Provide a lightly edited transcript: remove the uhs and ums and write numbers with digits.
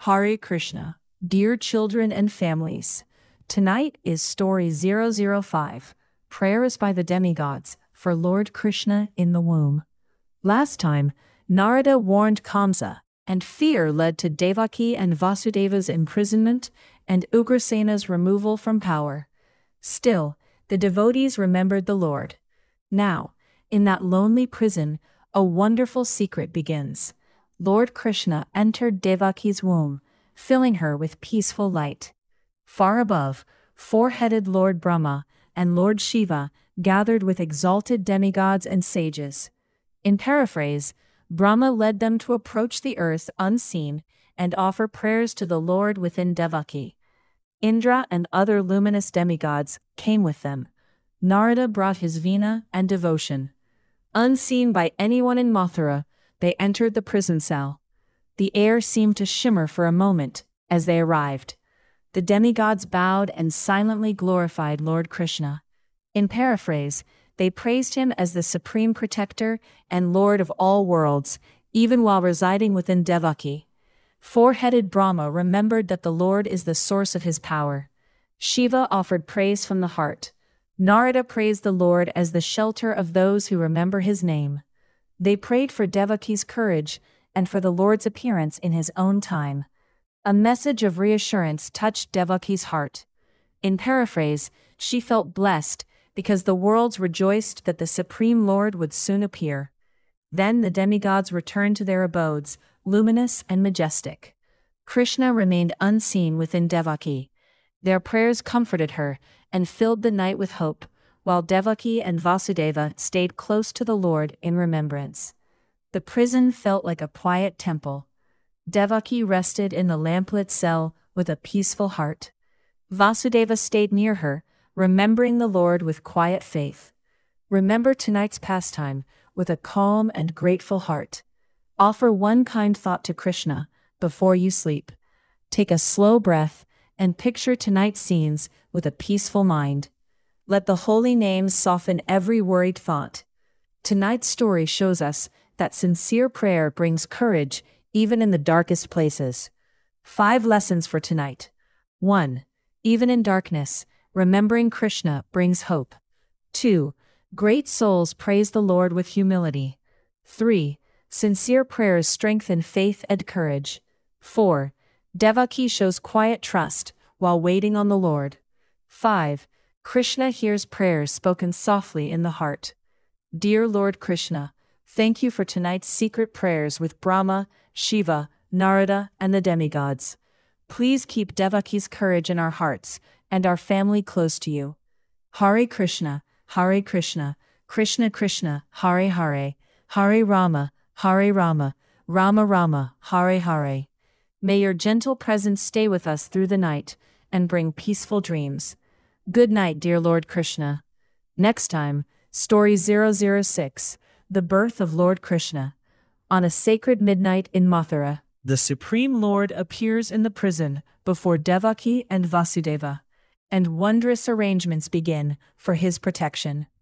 Hare Krishna, dear children and families. Tonight is story 005, Prayers by the Demigods, for Lord Krishna in the Womb. Last time, Narada warned Kamsa, and fear led to Devaki and Vasudeva's imprisonment and Ugrasena's removal from power. Still, the devotees remembered the Lord. Now, in that lonely prison, a wonderful secret begins. Lord Krishna entered Devaki's womb, filling her with peaceful light. Far above, four-headed Lord Brahma and Lord Shiva gathered with exalted demigods and sages. In paraphrase, Brahma led them to approach the earth unseen and offer prayers to the Lord within Devaki. Indra and other luminous demigods came with them. Narada brought his veena and devotion. Unseen by anyone in Mathura, they entered the prison cell. The air seemed to shimmer for a moment as they arrived. The demigods bowed and silently glorified Lord Krishna. In paraphrase, they praised him as the supreme protector and Lord of all worlds, even while residing within Devaki. Four-headed Brahma remembered that the Lord is the source of his power. Shiva offered praise from the heart. Narada praised the Lord as the shelter of those who remember his name. They prayed for Devaki's courage and for the Lord's appearance in his own time. A message of reassurance touched Devaki's heart. In paraphrase, she felt blessed because the worlds rejoiced that the Supreme Lord would soon appear. Then the demigods returned to their abodes, luminous and majestic. Krishna remained unseen within Devaki. Their prayers comforted her and filled the night with hope, while Devaki and Vasudeva stayed close to the Lord in remembrance. The prison felt like a quiet temple. Devaki rested in the lamplit cell with a peaceful heart. Vasudeva stayed near her, remembering the Lord with quiet faith. Remember tonight's pastime with a calm and grateful heart. Offer one kind thought to Krishna before you sleep. Take a slow breath and picture tonight's scenes with a peaceful mind. Let the holy names soften every worried thought. Tonight's story shows us that sincere prayer brings courage even in the darkest places. 5 lessons for tonight. 1. Even in darkness, remembering Krishna brings hope. 2. Great souls praise the Lord with humility. 3. Sincere prayers strengthen faith and courage. 4. Devaki shows quiet trust while waiting on the Lord. 5. Krishna hears prayers spoken softly in the heart. Dear Lord Krishna, thank you for tonight's secret prayers with Brahma, Shiva, Narada, and the demigods. Please keep Devaki's courage in our hearts and our family close to you. Hare Krishna, Krishna Krishna, Hare Hare, Hare Rama, Rama Rama, Hare Hare. May your gentle presence stay with us through the night and bring peaceful dreams. Good night, dear Lord Krishna. Next time, Story 006, The Birth of Lord Krishna. On a sacred midnight in Mathura, the Supreme Lord appears in the prison before Devaki and Vasudeva, and wondrous arrangements begin for his protection.